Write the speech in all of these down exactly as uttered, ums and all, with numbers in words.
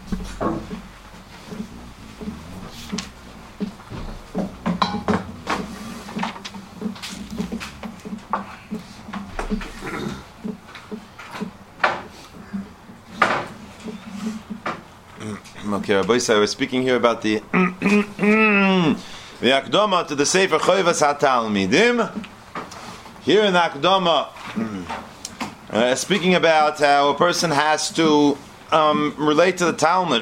Okay, Rabbi, so I was speaking here about the the Akdama to the Sefer Choivas HaTalmidim. Here in the Akdama, uh, speaking about how a person has to um, relate to the Talmud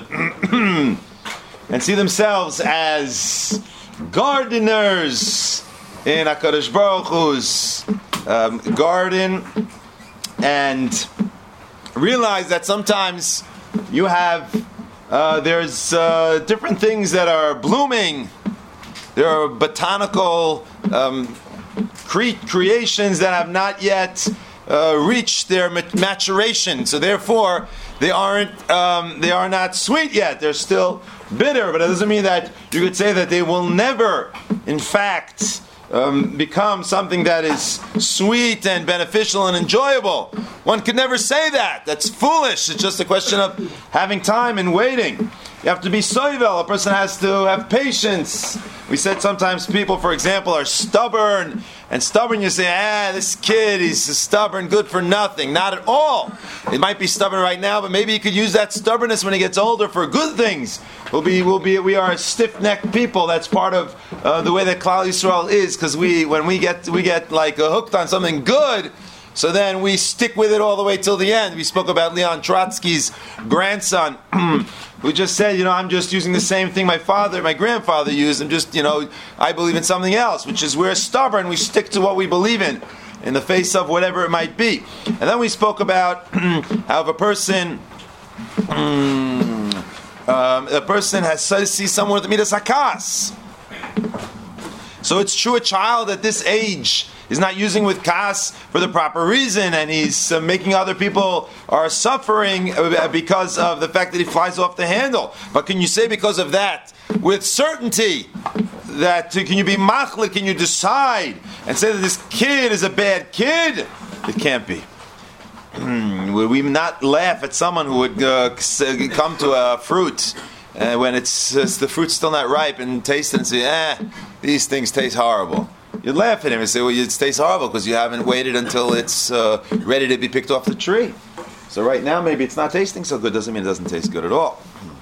and see themselves as gardeners in HaKadosh Baruch Hu's um, garden, and realize that sometimes you have Uh, there's uh, different things that are blooming. There are botanical um, cre- creations that have not yet uh, reached their mat- maturation. So therefore, they aren't. Um, they are not sweet yet. They're still bitter. But it doesn't mean that you could say that they will never, in fact, um, become something that is sweet and beneficial and enjoyable. One could never say that. That's foolish. It's just a question of having time and waiting. You have to be soivel. A person has to have patience. We said sometimes people, for example, are stubborn. And stubborn, you say, ah, this kid, he's stubborn, good for nothing. Not at all. He might be stubborn right now, but maybe he could use that stubbornness when he gets older for good things. We'll be, we'll be, we are a stiff-necked people. That's part of uh, the way that Klal Yisrael is, because we, when we get, we get like uh, hooked on something good, so then we stick with it all the way till the end. We spoke about Leon Trotsky's grandson, who just said, you know, I'm just using the same thing my father, my grandfather used. I'm just, you know, I believe in something else, which is we're stubborn. We stick to what we believe in, in the face of whatever it might be. And then we spoke about how if a person, um, a person has sees someone with the midas hakas. So it's true, a child at this age is not using with kas for the proper reason, and he's uh, making other people are suffering uh, because of the fact that he flies off the handle. But can you say because of that, with certainty, that uh, can you be machlik, can you decide and say that this kid is a bad kid? It can't be. Would we not laugh at someone who would uh, come to a fruit uh, when it's, it's the fruit's still not ripe and taste it and say, eh, these things taste horrible? You'd laugh at him and say, well, it tastes horrible because you haven't waited until it's uh, ready to be picked off the tree. So right now, maybe it's not tasting so good. Doesn't mean it doesn't taste good at all.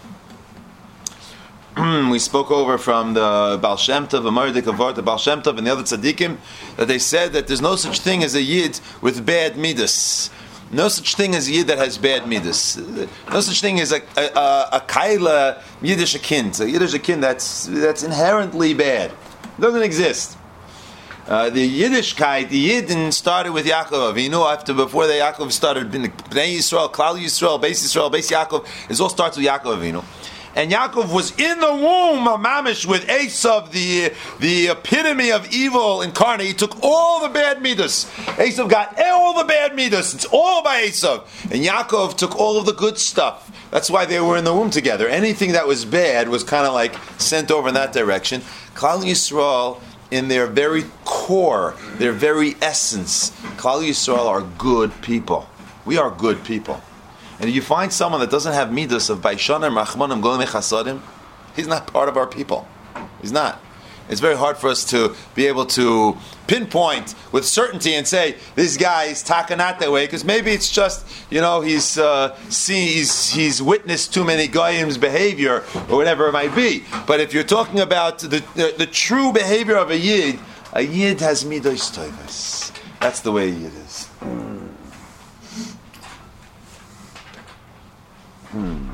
We spoke over from the Baal Shem Tov, Amardik Avart, the Baal Shem Tov, and the other tzaddikim, that they said that there's no such thing as a yid with bad midas. No such thing as a yid that has bad midas. No such thing as a a, a, a kaila yiddish kind. A yiddish kind that's that's inherently bad. It doesn't exist. Uh, the Yiddishkeit, the Yidden started with Yaakov Avinu. After, before they Yaakov started, Bnei Yisrael, Klal Yisrael, Beis Yisrael, Beis Yaakov. It all starts with Yaakov Avinu. And Yaakov was in the womb of Mamish with Esav, the the epitome of evil incarnate. He took all the bad midas. Esav got all the bad midas. It's all by Esav. And Yaakov took all of the good stuff. That's why they were in the womb together. Anything that was bad was kind of like sent over in that direction. Klal Yisrael, in their very core, their very essence, Klal Yisrael are good people. We are good people. And if you find someone that doesn't have midas of Baishanim, Rachmanim, Golim Chasadim, he's not part of our people. He's not. It's very hard for us to be able to pinpoint with certainty and say, this guy is taka not that way, because maybe it's just, you know, he's uh, seen, he's, he's witnessed too many goyim's behavior, or whatever it might be. But if you're talking about the, the, the true behavior of a yid, a yid has midas tovas. That's the way a yid is. Hmm.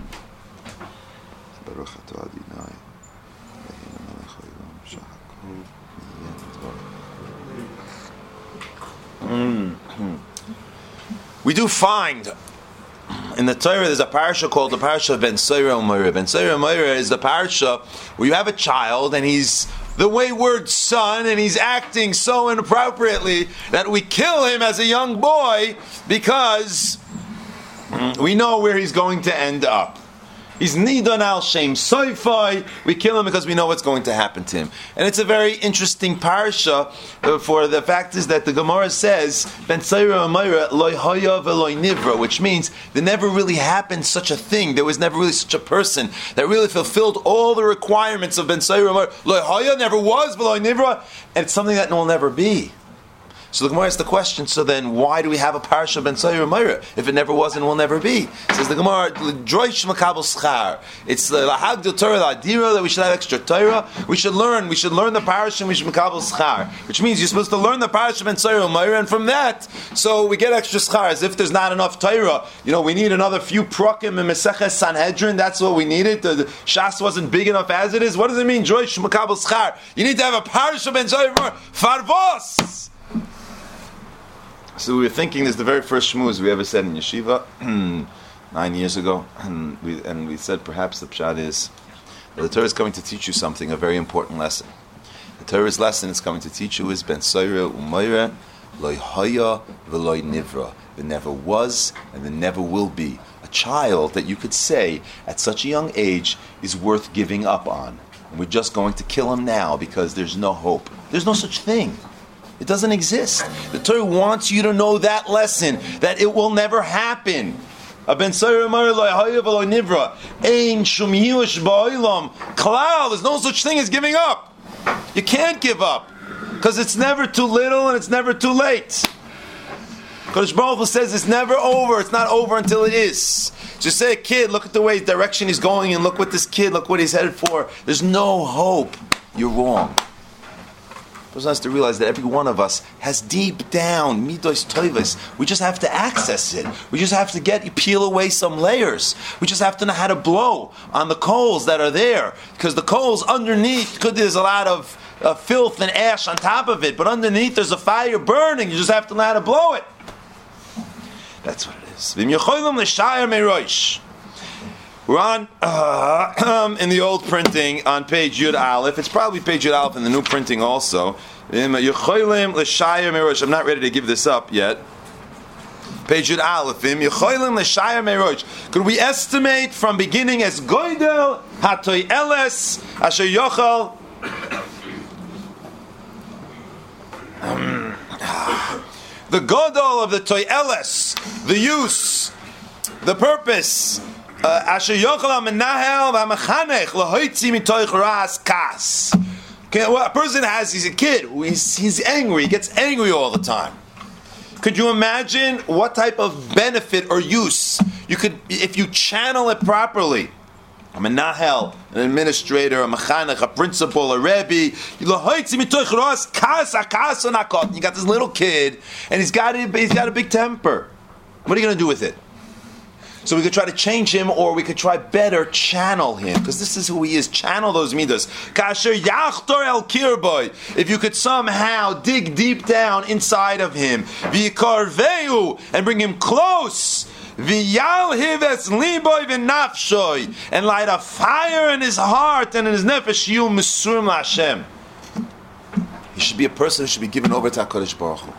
Mm-hmm. We do find in the Torah there's a parasha called the parasha of Ben Soira Umayra. Ben Soira Umayra is the parasha where you have a child and he's the wayward son and he's acting so inappropriately that we kill him as a young boy because we know where he's going to end up. He's Nidon al Shem Soifai. We kill him because we know what's going to happen to him. And it's a very interesting parsha uh, for the fact is that the Gemara says, Ben Tzaira Amayra loy haya veloy nivra, which means there never really happened such a thing. There was never really such a person that really fulfilled all the requirements of Ben Tzaira Amayra. Loy haya never was veloy nivra, and it's something that will never be. So the Gemara asks the question, so then why do we have a parsha Ben Tzaira Amayra if it never was and will never be? Says the Gemara, Droish Makabel Schar. It's the Lahagdil Torah, the Adira, that we should have extra Torah. We should learn, we should learn the parsha and we should Makabel Schar. Which means you're supposed to learn the parsha Ben Tzaira Amayra, and from that, so we get extra Schar. As if there's not enough Torah. You know, we need another few Prokim in Meseches Sanhedrin, that's what we needed. The, the Shas wasn't big enough as it is. What does it mean, Droish Makabel Schar? You need to have a parsha Ben Tzaira Amayra. Farvos! So we were thinking this is the very first shmuz we ever said in yeshiva nine years ago, and we and we said perhaps the pshat is that the Torah is coming to teach you something, a very important lesson. The Torah's lesson is coming to teach you is Ben Tzaira Umayra loy haya veloy nivra. There never was and there never will be a child that you could say at such a young age is worth giving up on. And we're just going to kill him now because there's no hope. There's no such thing. It doesn't exist. The Torah wants you to know that lesson, that it will never happen. There's no such thing as giving up. You can't give up, because it's never too little and it's never too late. Kodesh Baruch Hu says it's never over. It's not over until it is. Just say, a kid, look at the way direction he's going, and look what this kid, look what he's headed for. There's no hope. You're wrong. The person has to realize that every one of us has deep down midos toivos. We just have to access it. We just have to get peel away some layers. We just have to know how to blow on the coals that are there, because the coals underneath, could there's a lot of uh, filth and ash on top of it, but underneath there's a fire burning. You just have to know how to blow it. That's what it is. We're on uh, in the old printing on page Yud Aleph. It's probably page Yud Aleph in the new printing also. I'm not ready to give this up yet. Page Yud Aleph. Could we estimate from beginning as Goydel Hatoy Eles Asher Yochel? The Godol of the Toyeles, the use, the purpose. Asher Yochel HaMenahel VaMechanech LaHoitzi Mitoich Ras Kas. What a person has, he's a kid, he's, he's angry, he gets angry all the time. Could you imagine what type of benefit or use you could, if you channel it properly? A menahel, an administrator, a mechanech, a principal, a rebbe. You got this little kid, and he's got a, he's got a big temper. What are you going to do with it? So we could try to change him, or we could try better channel him, because this is who he is. Channel those midas. Kasher yachtor el kirboy. If you could somehow dig deep down inside of him, v'yikarveu, and bring him close. V'yalhiv es liboy v'nafshoy, and light a fire in his heart and in his nefesh yu misurim la'Hashem. He should be a person who should be given over to HaKadosh Baruch Hu.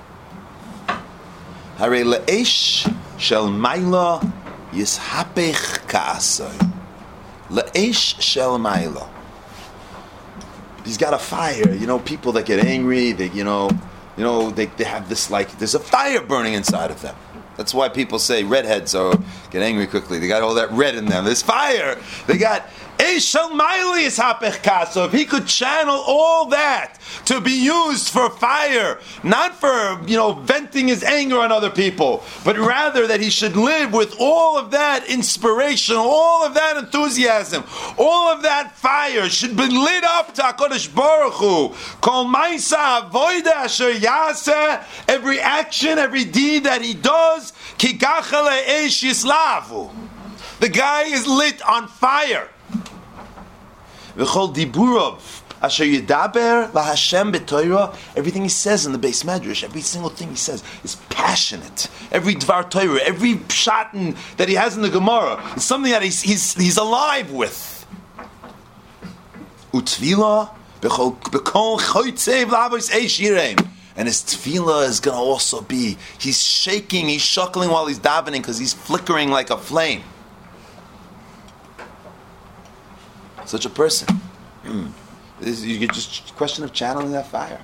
Harei le'esh shel maila yishapech ka'asoi. Le'esh shel maila. He's got a fire. You know, people that get angry, they, you know, you know, they, they have this, like, there's a fire burning inside of them. That's why people say redheads are get angry quickly. They got all that red in them. There's fire. They got Eishel Maili is Hapech Kaso. If he could channel all that to be used for fire, not for, you know, venting his anger on other people, but rather that he should live with all of that inspiration, all of that enthusiasm, all of that fire should be lit up to HaKadosh Baruch Hu. Kol Maisa Avoida Asher Yaseh, every action, every deed that he does, Ki Gachale Eish Yislavu. The guy is lit on fire. V'chol diburov asher yidaber laHashem b'Torah. Everything he says in the Beis Medrash, every single thing he says is passionate. Every dvar Torah, every pshat that he has in the Gemara, is something that he's he's, he's alive with. Utvila b'chol b'kol choytzev la'avos eish yireim. And his tefillah is going to also be, he's shaking, he's shuckling while he's davening because he's flickering like a flame. such a person. You get just a question of channeling that fire.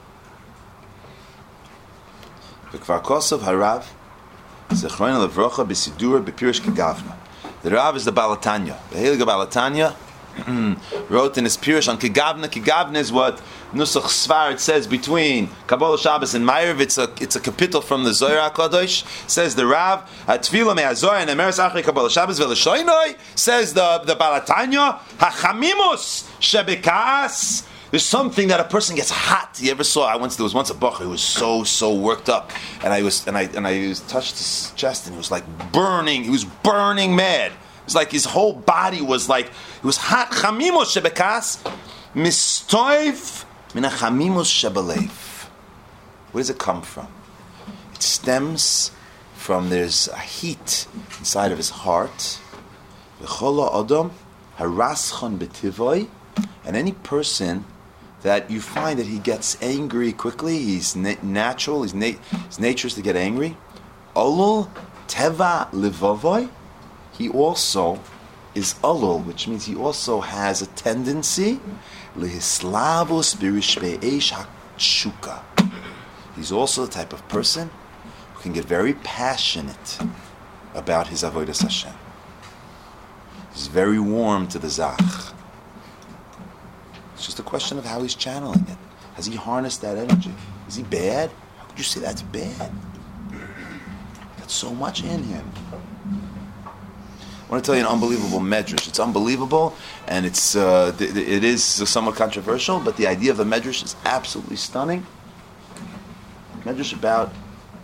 V'kvar Kosov Harav Zechron Levrocha B'Sidura B'Pirish Kegavna. The Rav is the Balatanya. The Heilige Balatanya wrote in his Pirish on Kegavna. Kegavna is what Nusach Svar, it says between Kabbalah Shabbos and Ma'ariv. It's a it's a capital from the Zohar HaKadosh. Says the Rav, Atfila me'azor and Emeres Achri Kabbalah Shabbos ve'Lashoinoi. Says the the Balatanya, Hachamimus shebekas. There's something that a person gets hot. You ever saw? I once there was once a bacher who was so so worked up, and I was and I and I was touched his chest, and he was like burning. He was burning mad. It was like his whole body was like it was hot. Chamimus shebekas mistoiv mina chamimus shebelev. Where does it come from? It stems from there's a heat inside of his heart. V'chol adam haraschon b'tivoi, and any person that you find that he gets angry quickly, he's na- natural, his, na- his nature is to get angry. Olul teva levavoy, he also is olul, which means he also has a tendency lehislavus birishveish hakshuka. He's also the type of person who can get very passionate about his avodas Hashem. He's very warm to the zach. It's just a question of how he's channeling it. Has he harnessed that energy? Is he bad? How could you say that's bad? That's so much in him. I want to tell you an unbelievable medrash. It's unbelievable, and it's uh, th- th- it is somewhat controversial, but the idea of the medrash is absolutely stunning. Medrash about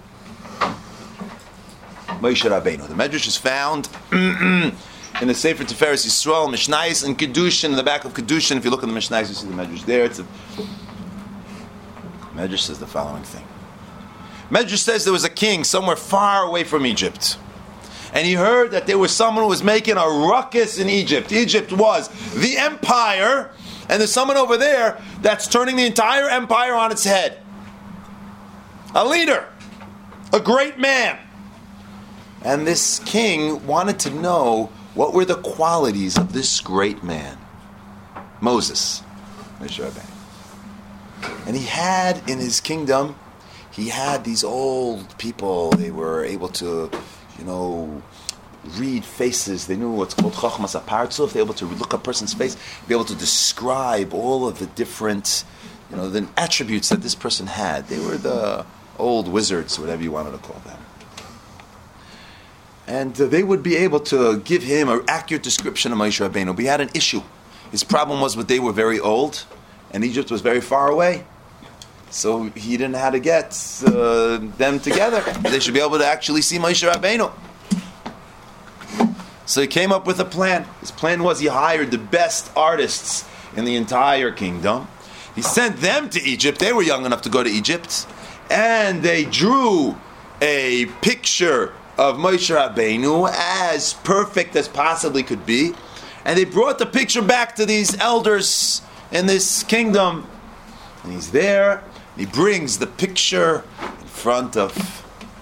Moshe Rabbeinu. The medrash is found in the Sefer Tiferes Yisrael, Mishnayos, and Kedushin, in the back of Kedushin. If you look at the Mishnayos, you see the Medrash there. It's a Medrash says the following thing. Medrash says there was a king somewhere far away from Egypt, and he heard that there was someone who was making a ruckus in Egypt. Egypt was the empire, and there's someone over there that's turning the entire empire on its head. A leader, a great man. And this king wanted to know what were the qualities of this great man, Moses, Moshe Rabbeinu. And he had in his kingdom, he had these old people. They were able to, you know, read faces. They knew what's called Chochmas HaPartzuf. They were able to look a person's face, be able to describe all of the different, you know, the attributes that this person had. They were the old wizards, whatever you wanted to call them. And uh, they would be able to give him an accurate description of Moshe Rabbeinu. But he had an issue. His problem was that they were very old, and Egypt was very far away. So he didn't know how to get uh, them together. They should be able to actually see Moshe Rabbeinu. So he came up with a plan. His plan was he hired the best artists in the entire kingdom. He sent them to Egypt. They were young enough to go to Egypt. And they drew a picture of Moshe Rabbeinu as perfect as possibly could be. And they brought the picture back to these elders in this kingdom. And he's there. He brings the picture in front of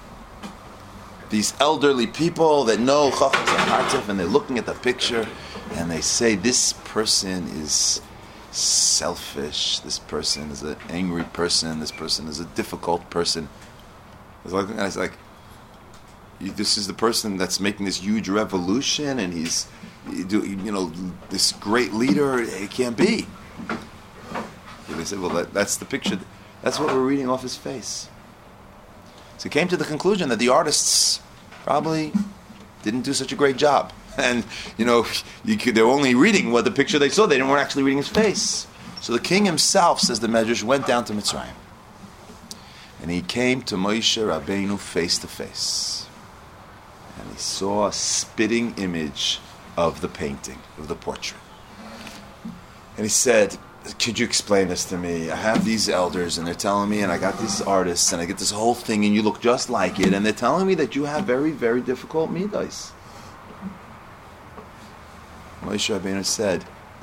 these elderly people that know Chochmas HaPartzuf, and they're looking at the picture and they say, this person is selfish, this person is an angry person, this person is a difficult person. It's like, and it's like, You, this is the person that's making this huge revolution, and he's, you, do, you know, this great leader. It can't be. And they said, well, that, that's the picture. That's what we're reading off his face. So he came to the conclusion that the artists probably didn't do such a great job. And, you know, you could, they're only reading what the picture they saw. They weren't actually reading his face. So the king himself, says the Medrash, went down to Mitzrayim. And he came to Moshe Rabbeinu face to face. And he saw a spitting image of the painting, of the portrait. And he said, could you explain this to me? I have these elders, and they're telling me, and I got these artists, and I get this whole thing, and you look just like it, and they're telling me that you have very, very difficult midos. Moshe Rabbeinu said,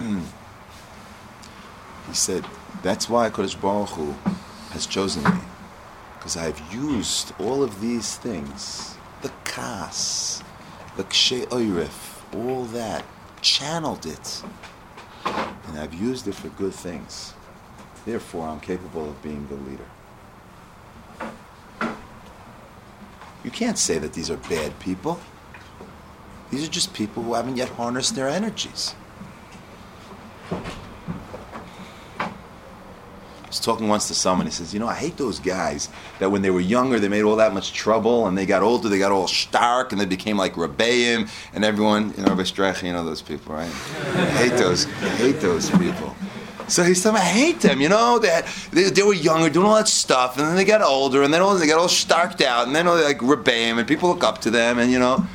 he said, that's why HaKadosh Baruch Hu has chosen me, because I've used all of these things, the kas, the kshei oiref, all that, channeled it and I've used it for good things. Therefore, I'm capable of being the leader. You can't say that these are bad people. These are just people who haven't yet harnessed their energies. I was talking once to someone, he says, you know, I hate those guys that when they were younger, they made all that much trouble, and they got older, they got all stark, and they became like Rebbeim, and everyone, you know, Rabbi Streich, you know those people, right? I hate those, I hate those people. So he's telling me, I hate them, you know, they, had, they they were younger, doing all that stuff, and then they got older, and then all, they got all starked out, and then they're like Rebbeim, and people look up to them, and you know.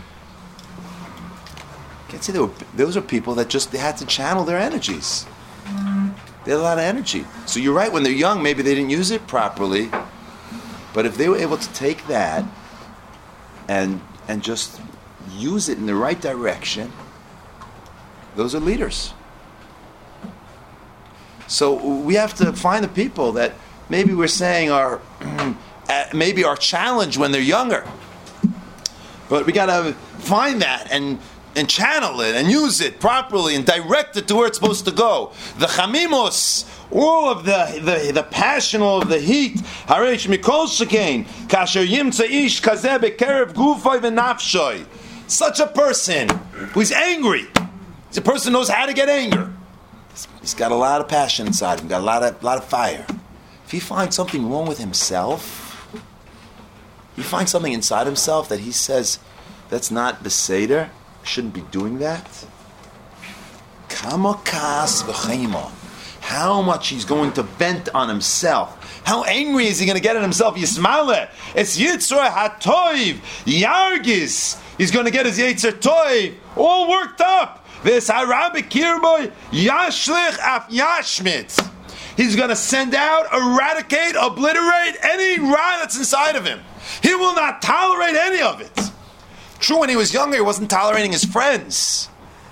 I can't say they were, those are people that just, they had to channel their energies. They had a lot of energy. So you're right, when they're young, maybe they didn't use it properly, but if they were able to take that and and just use it in the right direction, those are leaders. So we have to find the people that maybe we're saying are maybe are challenged when they're younger. But we got to find that and and channel it and use it properly and direct it to where it's supposed to go. The chamimos, all of the the, the passion, all of the heat. Hareish mikol shekain kasher yimtza ish kazeh bekerev gufay v'nafshoy. Such a person who's angry. He's a person who knows how to get anger. He's got a lot of passion inside him, got a lot of lot of fire. If he finds something wrong with himself, he finds something inside himself that he says, that's not beseder, shouldn't be doing that. Kama kas v'chema. How much he's going to vent on himself. How angry is he going to get at himself? Yismale. It's Yitzra HaToiv. Yargis. He's going to get his Yetzer Toiv all worked up. This Arabic Kirboy Yashlich Af Yashmit. He's going to send out, eradicate, obliterate any ra that's inside of him. He will not tolerate any of it. True, when he was younger, he wasn't tolerating his friends.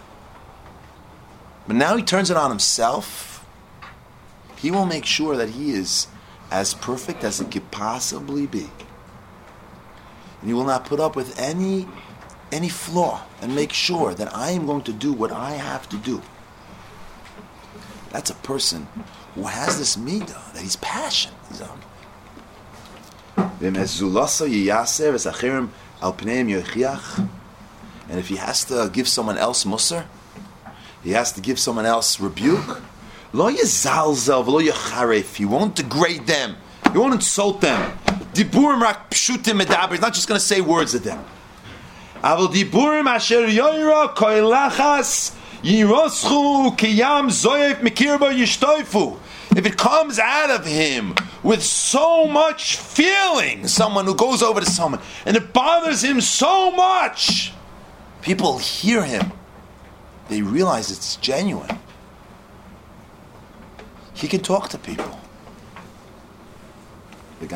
But now he turns it on himself. He will make sure that he is as perfect as it could possibly be. And he will not put up with any any flaw and make sure that I am going to do what I have to do. That's a person who has this midah, that he's passionate. He's on. And if he has to give someone else musar, he has to give someone else rebuke, lo yezalzel v'lo yecharef. He won't degrade them. He won't insult them. Diburim rak pshutim medaber. He's not just going to say words to them. Avol diburim asher yoyra koilachas yiroschu kiyam zoyef mikirba yishtoifu. If it comes out of him with so much feeling, someone who goes over to someone, and it bothers him so much, people hear him. They realize it's genuine. He can talk to people. The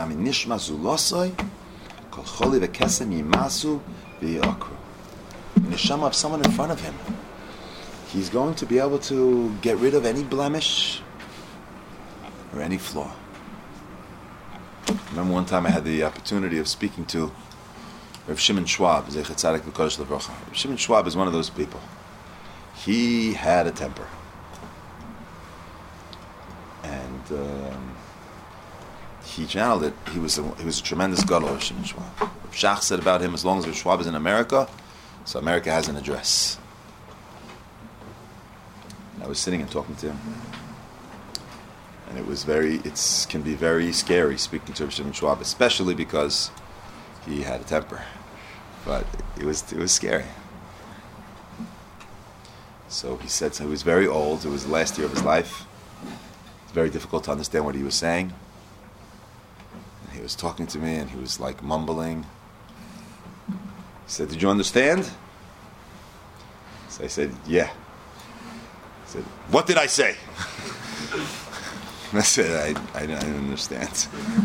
neshama of someone in front of him, he's going to be able to get rid of any blemish or any flaw. I remember one time I had the opportunity of speaking to Rav Shimon Schwab. Rav Shimon Schwab is one of those people. He had a temper. And um, he channeled it. He was a, he was a tremendous gadol, Rav Shimon Schwab. Rav Shach said about him, as long as Rav Schwab is in America, so America has an address. And I was sitting and talking to him. And it was very, it can be very scary speaking to Rav Shimon Schwab, especially because he had a temper. But it was it was scary. So he said, so he was very old. It was the last year of his life. It's very difficult to understand what he was saying. And he was talking to me, and he was like mumbling. He said, "Did you understand?" So I said, "Yeah." He said, "What did I say?" I said, I, I, I didn't understand.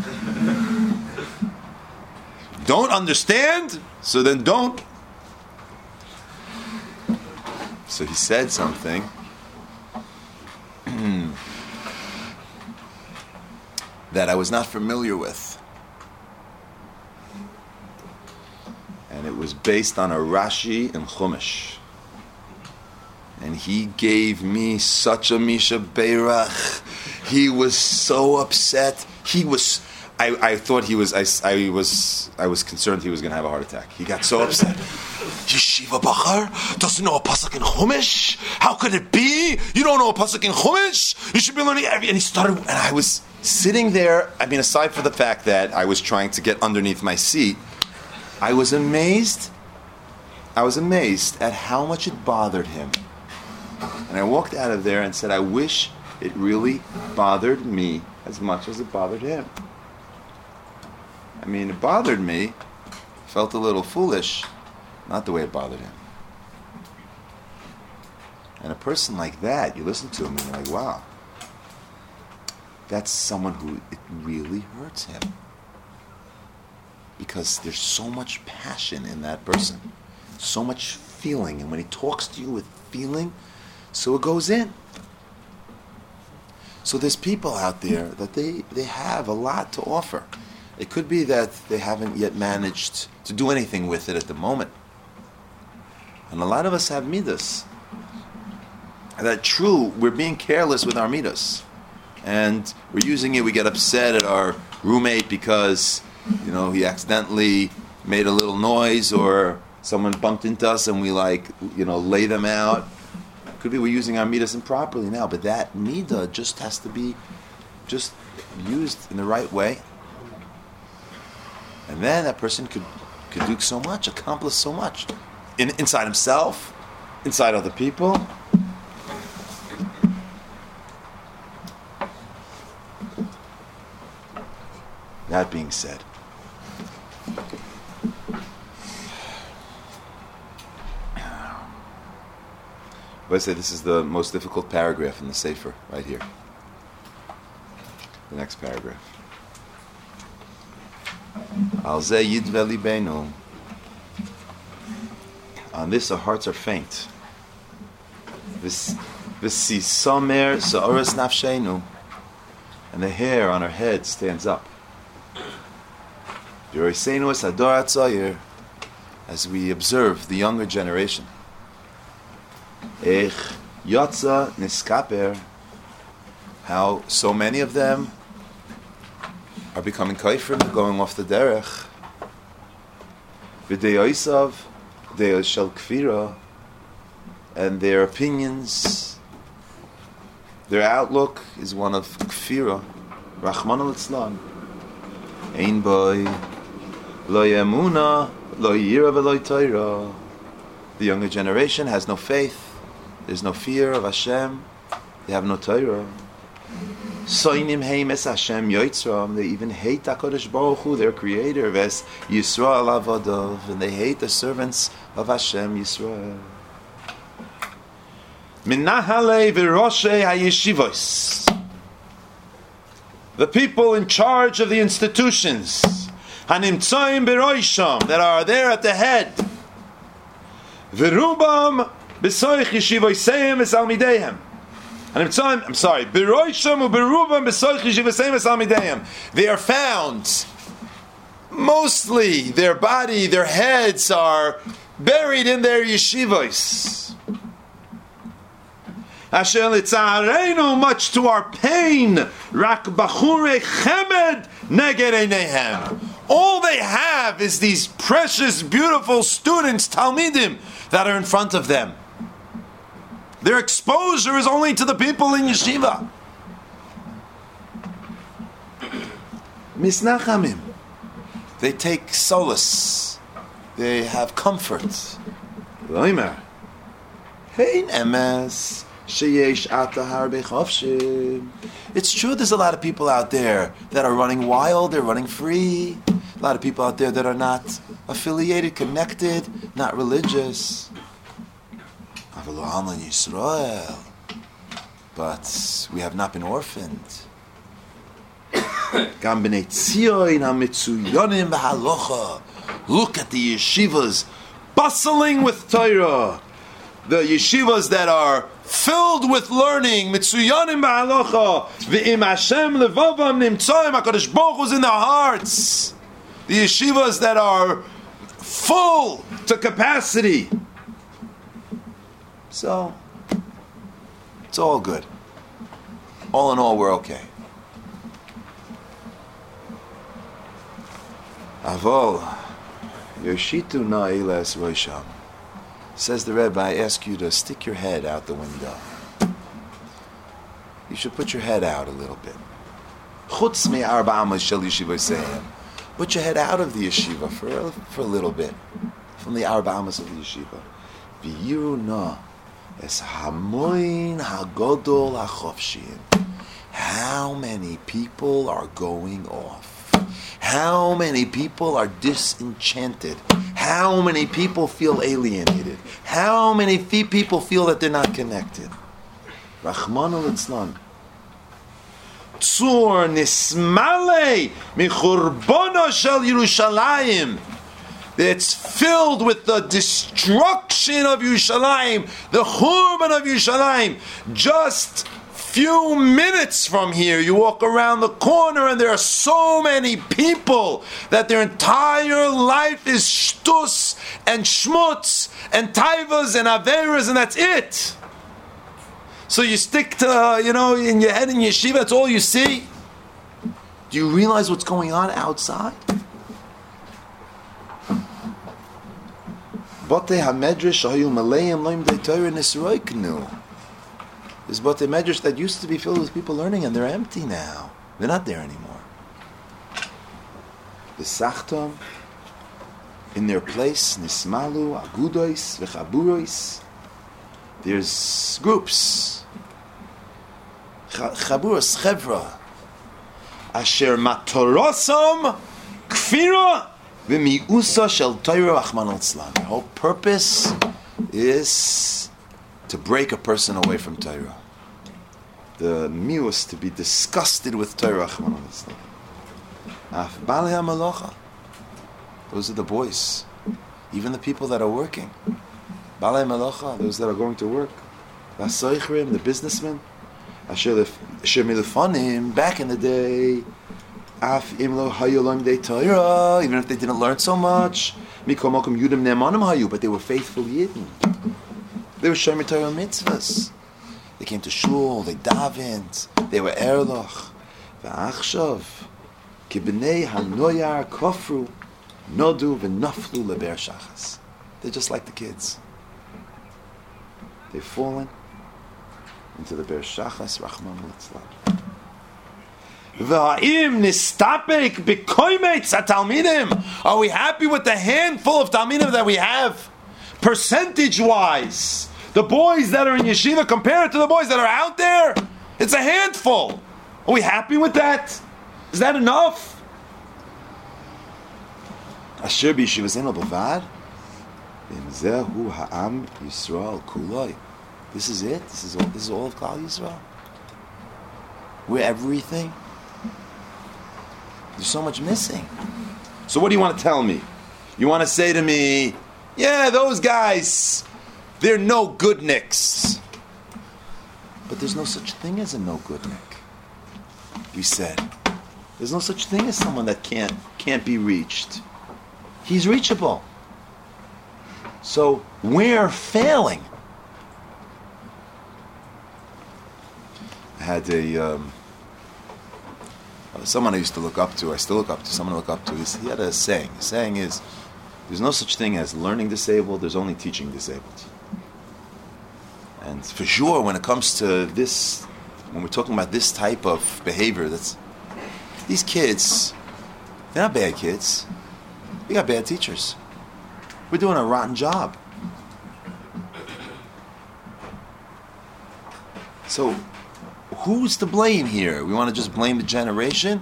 Don't understand? So then don't. So he said something that I was not familiar with. And it was based on a Rashi in Chumash. And he gave me such a Misha Beirach. He was so upset. He was, I, I thought he was, I, I was, I was concerned he was going to have a heart attack. He got so upset. Yeshiva Bachar doesn't know a pasuk in Chumash? How could it be? You don't know a pasuk in Chumash? You should be learning every... And he started, and I was sitting there, I mean, aside from the fact that I was trying to get underneath my seat, I was amazed, I was amazed at how much it bothered him. And I walked out of there and said, I wish it really bothered me as much as it bothered him. I mean, it bothered me, felt a little foolish, not the way it bothered him. And a person like that, you listen to him and you're like, wow, that's someone who it really hurts him. Because there's so much passion in that person, so much feeling. And when he talks to you with feeling, so it goes in. So there's people out there that they, they have a lot to offer. It could be that they haven't yet managed to do anything with it at the moment. And a lot of us have midas. That true, we're being careless with our midas. And we're using it, we get upset at our roommate because, you know, he accidentally made a little noise or someone bumped into us and we like, you know, lay them out. Could be we're using our midas improperly now, but that midah just has to be just used in the right way. And then that person could, could do so much, accomplish so much. In, inside himself, inside other people. That being said, but I say this is the most difficult paragraph in the Sefer, right here. The next paragraph. Al zeh yidve libenu. On this our hearts are faint. V'sisamer sa'oras nafshenu. And the hair on our head stands up. V'roseinu es hador hatzayir. As we observe the younger generation. Ech yotza niskaper. How so many of them are becoming kaifrim, going off the derech. V'deyoisav De'el shel kfira, and their opinions, their outlook is one of kfira. Rachman al-Itzlan. Ein boy, lo yemuna, lo yira v'lo Torah. The younger generation has no faith. There's no fear of Hashem. They have no Torah. Soinim heim es Hashem yoitzram. They even hate HaKadosh Baruch Hu, their Creator. Ves Yisrael avadav, and they hate the servants of Hashem Yisrael. Minahale v'roshei hayeshivos. The people in charge of the institutions, hanimtzoim b'roisham, that are there at the head. V'rubam b'soich yeshivoseim es almideihem. I'm sorry, they are found, mostly their body, their heads are buried in their yeshivos. Much to our pain, all they have is these precious, beautiful students, Talmidim, that are in front of them. Their exposure is only to the people in yeshiva. Misnachamim. They take solace. They have comfort. Loimer. Hein emes sheyesh ata harbe chofshim. It's true there's a lot of people out there that are running wild, they're running free. A lot of people out there that are not affiliated, connected, not religious. But we have not been orphaned. Look at the yeshivas bustling with Torah. The yeshivas that are filled with learning. Mitzuyanim b'halacha. V'im Hashem levavam nimtzoim. HaKadosh Baruch Hu's in their hearts. The yeshivas that are full to capacity. So, It's all good. All in all, we're okay. Avol, Yoshitu na'ilas rosham. Says the Rebbe, I ask you to stick your head out the window. You should put your head out a little bit. Chutz me arba amas shel yeshiva seim. Put your head out of the yeshiva for a, for a little bit, from the arba amas of the yeshiva. V'yiru na es hamoin hagodol hachofshim. How many people are going off? How many people are disenchanted? How many people feel alienated? How many fe- people feel that they're not connected? Rachmanu litzlan. Tzur nismale michurbono shel Yerushalayim. It's filled with the destruction of Yerushalayim, the churban of Yerushalayim. Just few minutes from here, you walk around the corner and there are so many people that their entire life is shtus and shmutz and taivas and averas, and that's it. So you stick to, you know, in your head in yeshiva, that's all you see. Do you realize what's going on outside? Botei hamedrash hayu maleim loim de Torah nisroiknu. There's Botei Medrash that used to be filled with people learning, and they're empty now. They're not there anymore. The Sachtom, in their place, Nismalu, Agudois, Vechaburois. There's groups. Chaburos, Chevra. Asher Matorosam, Kfira, V'miusa Shel Torah Achman al-Tzlan. The whole purpose is to break a person away from Torah. The mius, to be disgusted with Torah. Those are the boys. Even the people that are working. Balei Melacha, those that are going to work. The businessmen. Back in the day, even if they didn't learn so much, but they were faithful Yidden. They were Shomer Torah mitzvahs. They came to shul, they davened, they were erloch. V'achshav, ki b'nei hanoyar kofru, nodu v'naflu leber shachas. They're just like the kids. They've fallen into the ber shachas, rachman litzlan. V'ha'im nistapek b'koymetz ha-talmidim. Are we happy with the handful of talmidim that we have? Percentage-wise, the boys that are in yeshiva compared to the boys that are out there, it's a handful. Are we happy with that? Is that enough? Asher b'yeshiva zeno b'vad, v'imzehu ha'am Yisrael kuloi. This is it. This is all. This is all of Klal Yisrael. We're everything. There's so much missing. So what do you want to tell me? You want to say to me, yeah, those guys, they're no good nicks. But there's no such thing as a no good nick. We said. There's no such thing as someone that can't can't be reached. He's reachable. So we're failing. I had a um, someone I used to look up to, I still look up to, someone I look up to, he had a saying. The saying is, there's no such thing as learning disabled, there's only teaching disabled. And for sure, when it comes to this, when we're talking about this type of behavior, that's these kids, they're not bad kids. We got bad teachers. We're doing a rotten job. So, who's to blame here? We want to just blame the generation?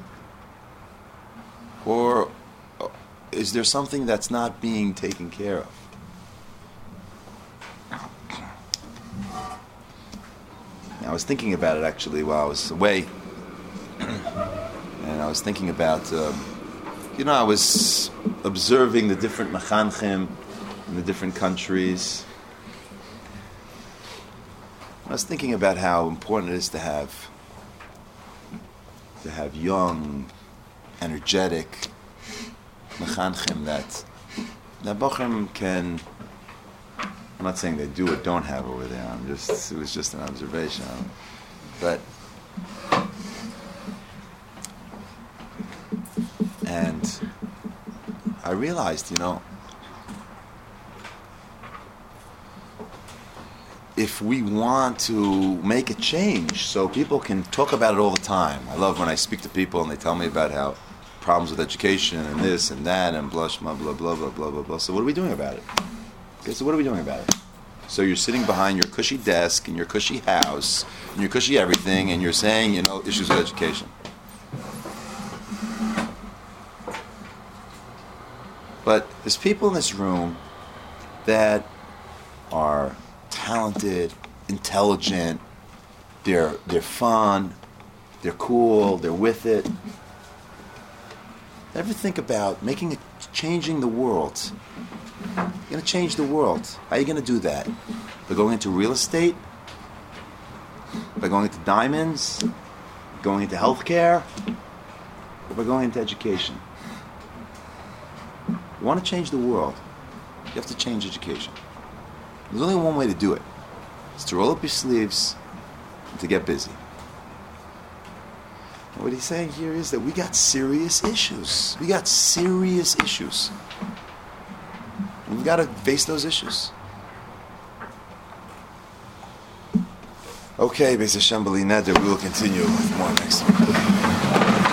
Or is there something that's not being taken care of? I was thinking about it actually while I was away. And I was thinking about, um, you know, I was observing the different machanchim in the different countries. I was thinking about how important it is to have to have young, energetic machanchim that that bochum can I'm not saying they do or don't have over there. I'm just, it was just an observation. But, and I realized, you know, if we want to make a change so people can talk about it all the time. I love when I speak to people and they tell me about how problems with education and this and that and blah, blah, blah, blah, blah, blah, blah, blah. So what are we doing about it? Okay, so what are we doing about it? So you're sitting behind your cushy desk in your cushy house and your cushy everything and you're saying, you know, issues with education. But there's people in this room that are talented, intelligent, they're they're fun, they're cool, they're with it. Ever think about making it, changing the world? You're going to change the world. How are you going to do that? By going into real estate? By going into diamonds? Going into healthcare? Or by going into education? You want to change the world, you have to change education. There's only one way to do it. It's to roll up your sleeves and to get busy. And what he's saying here is that we got serious issues. We got serious issues. And we've got to face those issues. Okay, Beis Hashem B'li Neder, we will continue with more next week.